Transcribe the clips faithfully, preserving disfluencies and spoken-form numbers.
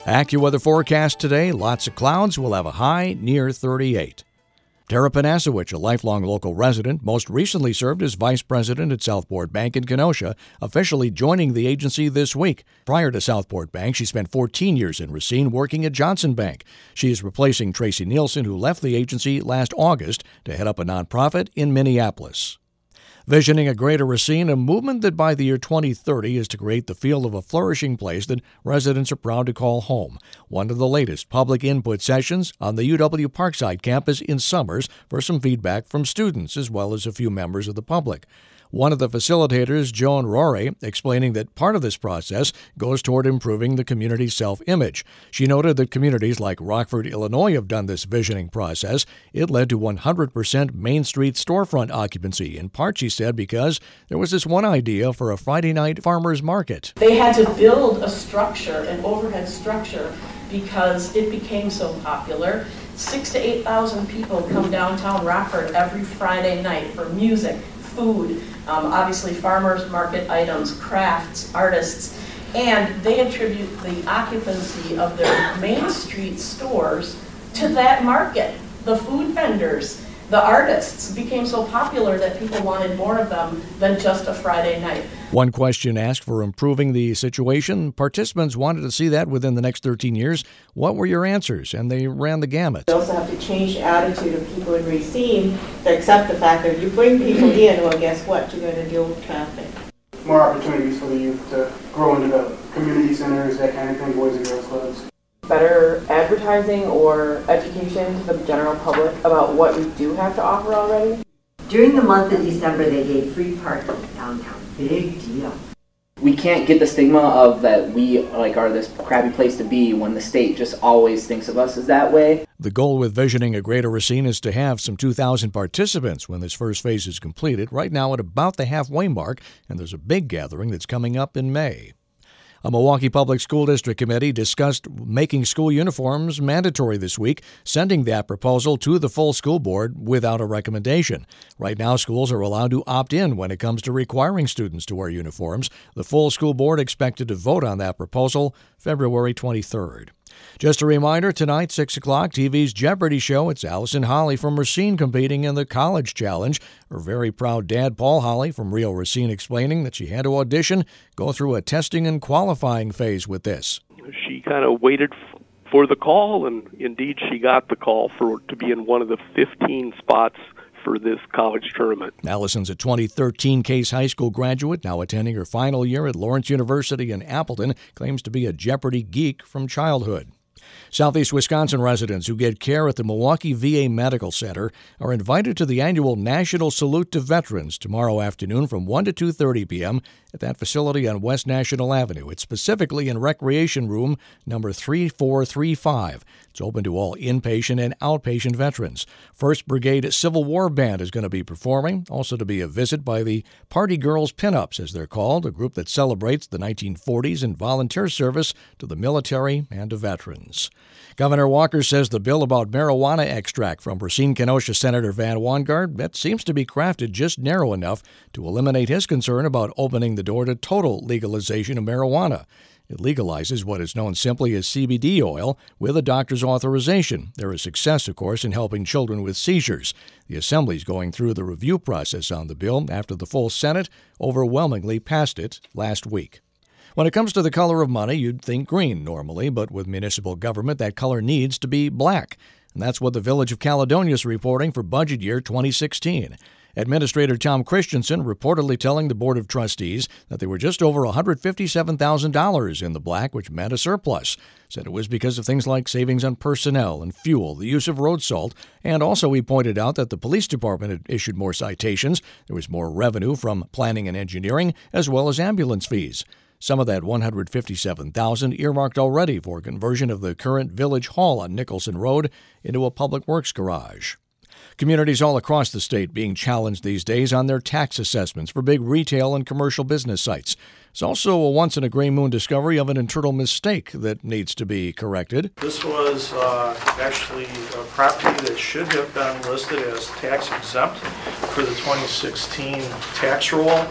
AccuWeather forecast today, lots of clouds. We'll have a high near thirty-eight. Tara Panasewicz, a lifelong local resident, most recently served as vice president at Southport Bank in Kenosha, officially joining the agency this week. Prior to Southport Bank, she spent fourteen years in Racine working at Johnson Bank. She is replacing Tracy Nielsen, who left the agency last August to head up a nonprofit in Minneapolis. Visioning a Greater Racine, a movement that by the year twenty thirty is to create the feel of a flourishing place that residents are proud to call home. One of the latest public input sessions on the U W Parkside campus in Summers for some feedback from students as well as a few members of the public. One of the facilitators, Joan Rory, explaining that part of this process goes toward improving the community's self-image. She noted that communities like Rockford, Illinois have done this visioning process. It led to one hundred percent Main Street storefront occupancy, in part, she said, because there was this one idea for a Friday night farmers market. They had to build a structure, an overhead structure, because it became so popular. Six to eight thousand people come downtown Rockford every Friday night for music, food, um, obviously farmers market items, crafts, artists, and they attribute the occupancy of their Main Street stores to that market. The food vendors, the artists became so popular that people wanted more of them than just a Friday night. One question asked for improving the situation. Participants wanted to see that within the next thirteen years. What were your answers? And they ran the gamut. We also have to change the attitude of people in Racine to accept the fact that you bring people in, well, guess what? You're going to deal with traffic. More opportunities for the youth to grow and develop. Community centers, that kind of thing, boys and girls clubs. Better advertising or education to the general public about what we do have to offer already. During the month of December, they gave free parking downtown. Big deal. We can't get the stigma of that we like are this crappy place to be when the state just always thinks of us as that way. The goal with Visioning a Greater Racine is to have some two thousand participants when this first phase is completed, right now at about the halfway mark, and there's a big gathering that's coming up in May. A Milwaukee Public School District Committee discussed making school uniforms mandatory this week, sending that proposal to the full school board without a recommendation. Right now, schools are allowed to opt in when it comes to requiring students to wear uniforms. The full school board expected to vote on that proposal February twenty-third. Just a reminder, tonight, six o'clock, T V's Jeopardy show. It's Allison Holly from Racine competing in the College Challenge. Her very proud dad, Paul Holly from Rio Racine, explaining that she had to audition, go through a testing and qualifying phase with this. She kind of waited f- for the call, and indeed she got the call for to be in one of the fifteen spots for this college tournament. Allison's a twenty thirteen Case High School graduate, now attending her final year at Lawrence University in Appleton, claims to be a Jeopardy geek from childhood. Southeast Wisconsin residents who get care at the Milwaukee V A Medical Center are invited to the annual National Salute to Veterans tomorrow afternoon from one to two thirty p.m. at that facility on West National Avenue. It's specifically in Recreation Room number three four three five. It's open to all inpatient and outpatient veterans. First Brigade Civil War Band is going to be performing, also to be a visit by the Party Girls Pinups, as they're called, a group that celebrates the nineteen forties and volunteer service to the military and to veterans. Governor Walker says the bill about marijuana extract from Racine-Kenosha Senator Van Wanggaard, that seems to be crafted just narrow enough to eliminate his concern about opening the door to total legalization of marijuana. It legalizes what is known simply as C B D oil with a doctor's authorization. There is success, of course, in helping children with seizures. The Assembly is going through the review process on the bill after the full Senate overwhelmingly passed it last week. When it comes to the color of money, you'd think green normally, but with municipal government, that color needs to be black. And that's what the Village of Caledonia is reporting for budget year twenty sixteen. Administrator Tom Christensen reportedly telling the Board of Trustees that they were just over one hundred fifty-seven thousand dollars in the black, which meant a surplus. Said it was because of things like savings on personnel and fuel, the use of road salt, and also he pointed out that the police department had issued more citations. There was more revenue from planning and engineering, as well as ambulance fees. Some of that one hundred fifty-seven thousand dollars earmarked already for conversion of the current Village Hall on Nicholson Road into a public works garage. Communities all across the state being challenged these days on their tax assessments for big retail and commercial business sites. It's also a once-in-a-gray-moon discovery of an internal mistake that needs to be corrected. This was uh, actually a property that should have been listed as tax exempt for the twenty sixteen tax roll.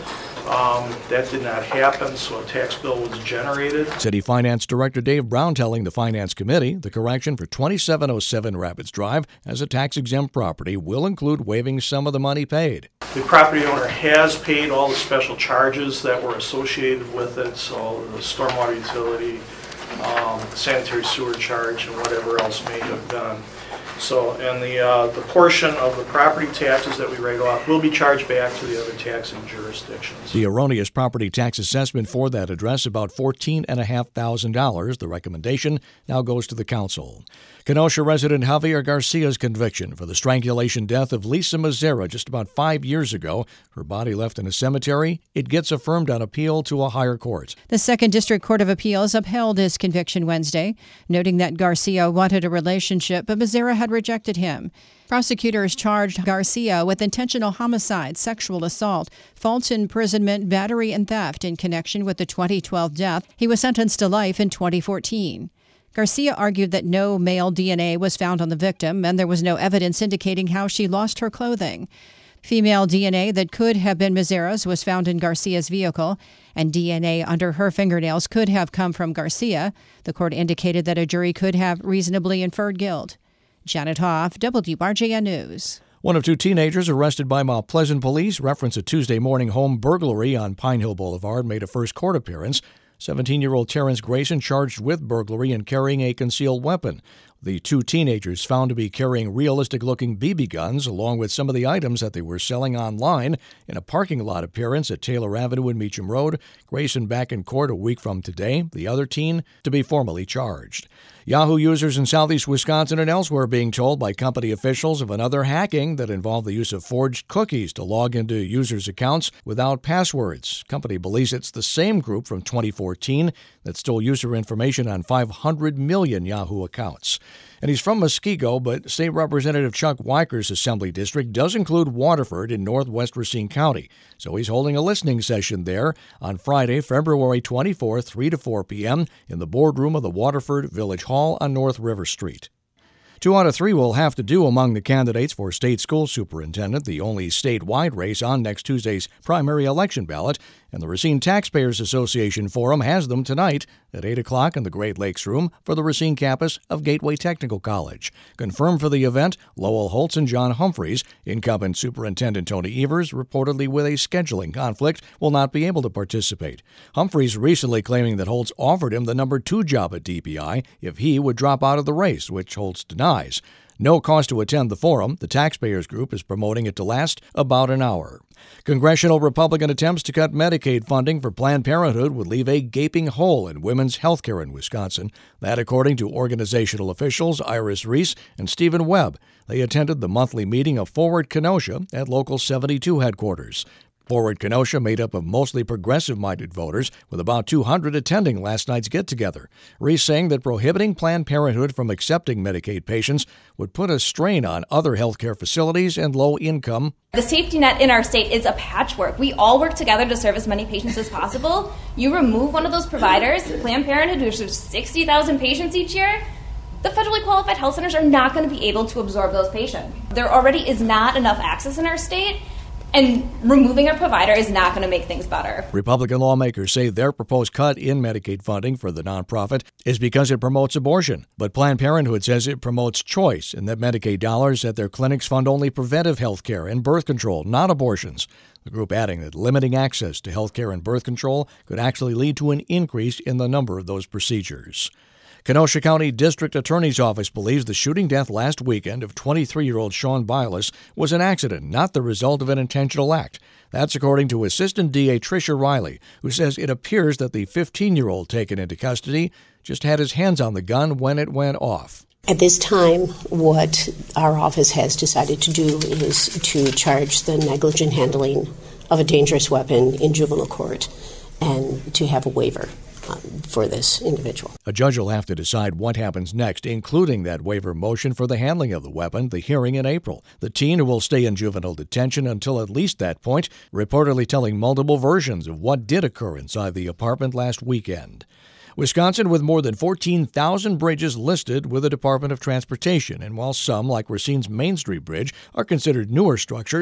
Um, That did not happen, so a tax bill was generated. City Finance Director Dave Brown telling the Finance Committee the correction for twenty-seven oh seven Rapids Drive as a tax-exempt property will include waiving some of the money paid. The property owner has paid all the special charges that were associated with it, so the stormwater utility, um, sanitary sewer charge, and whatever else may have been. So, and the uh, the portion of the property taxes that we write off will be charged back to the other taxing jurisdictions. The erroneous property tax assessment for that address, about fourteen thousand five hundred dollars. The recommendation now goes to the council. Kenosha resident Javier Garcia's conviction for the strangulation death of Lisa Mazzera just about five years ago. Her body left in a cemetery. It gets affirmed on appeal to a higher court. The Second District Court of Appeals upheld his conviction Wednesday, noting that Garcia wanted a relationship, but Mazzera had rejected him. Prosecutors charged Garcia with intentional homicide, sexual assault, false imprisonment, battery, and theft in connection with the twenty twelve death. He was sentenced to life in twenty fourteen. Garcia argued that no male D N A was found on the victim, and there was no evidence indicating how she lost her clothing. Female D N A that could have been Mazzera's was found in Garcia's vehicle, and D N A under her fingernails could have come from Garcia. The court indicated that a jury could have reasonably inferred guilt. Janet Hoff, W R J N News. One of two teenagers arrested by Mount Pleasant police reference a Tuesday morning home burglary on Pine Hill Boulevard made a first court appearance. seventeen-year-old Terrence Grayson charged with burglary and carrying a concealed weapon. The two teenagers found to be carrying realistic-looking B B guns along with some of the items that they were selling online in a parking lot appearance at Taylor Avenue and Meacham Road. Grayson back in court a week from today. The other teen to be formally charged. Yahoo users in southeast Wisconsin and elsewhere being told by company officials of another hacking that involved the use of forged cookies to log into users' accounts without passwords. Company believes it's the same group from twenty fourteen that stole user information on five hundred million Yahoo accounts. And he's from Muskego, but State Representative Chuck Weiker's Assembly District does include Waterford in northwest Racine County. So he's holding a listening session there on Friday, February twenty-fourth, three to four p.m. in the boardroom of the Waterford Village Hall on North River Street. Two out of three will have to do among the candidates for state school superintendent, the only statewide race on next Tuesday's primary election ballot, and the Racine Taxpayers Association Forum has them tonight at eight o'clock in the Great Lakes Room for the Racine campus of Gateway Technical College. Confirmed for the event, Lowell Holtz and John Humphreys. Incumbent Superintendent Tony Evers, reportedly with a scheduling conflict, will not be able to participate. Humphreys recently claiming that Holtz offered him the number two job at D P I if he would drop out of the race, which Holtz denies. No cost to attend the forum. The Taxpayers Group is promoting it to last about an hour. Congressional Republican attempts to cut Medicaid funding for Planned Parenthood would leave a gaping hole in women's health care in Wisconsin. That according to organizational officials Iris Reese and Stephen Webb. They attended the monthly meeting of Forward Kenosha at Local seventy-two headquarters. Forward Kenosha made up of mostly progressive-minded voters, with about two hundred attending last night's get-together. Reese saying that prohibiting Planned Parenthood from accepting Medicaid patients would put a strain on other health care facilities and low-income. The safety net in our state is a patchwork. We all work together to serve as many patients as possible. You remove one of those providers, Planned Parenthood, who serves sixty thousand patients each year, the federally qualified health centers are not going to be able to absorb those patients. There already is not enough access in our state, and removing a provider is not going to make things better. Republican lawmakers say their proposed cut in Medicaid funding for the nonprofit is because it promotes abortion. But Planned Parenthood says it promotes choice and that Medicaid dollars at their clinics fund only preventive health care and birth control, not abortions. The group adding that limiting access to health care and birth control could actually lead to an increase in the number of those procedures. Kenosha County District Attorney's Office believes the shooting death last weekend of twenty-three-year-old Sean Bilas was an accident, not the result of an intentional act. That's according to Assistant D A Tricia Riley, who says it appears that the fifteen-year-old taken into custody just had his hands on the gun when it went off. At this time, what our office has decided to do is to charge the negligent handling of a dangerous weapon in juvenile court and to have a waiver for this individual. A judge will have to decide what happens next, including that waiver motion for the handling of the weapon, the hearing in April. The teen, who will stay in juvenile detention until at least that point, reportedly telling multiple versions of what did occur inside the apartment last weekend. Wisconsin with more than fourteen thousand bridges listed with the Department of Transportation, and while some, like Racine's Main Street Bridge, are considered newer structures,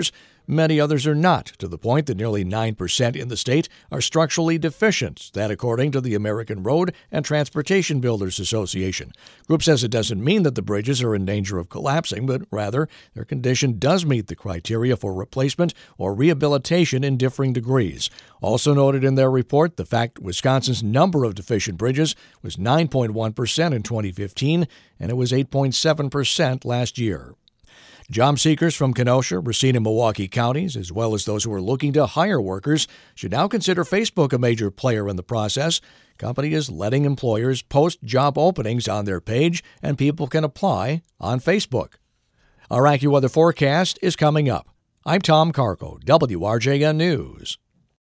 Many others are not, to the point that nearly nine percent in the state are structurally deficient, that according to the American Road and Transportation Builders Association. Group says it doesn't mean that the bridges are in danger of collapsing, but rather their condition does meet the criteria for replacement or rehabilitation in differing degrees. Also noted in their report, the fact Wisconsin's number of deficient bridges was nine point one percent in twenty fifteen, and it was eight point seven percent last year. Job seekers from Kenosha, Racine, and Milwaukee counties, as well as those who are looking to hire workers, should now consider Facebook a major player in the process. The company is letting employers post job openings on their page, and people can apply on Facebook. Our AccuWeather forecast is coming up. I'm Tom Carco, W R J N News.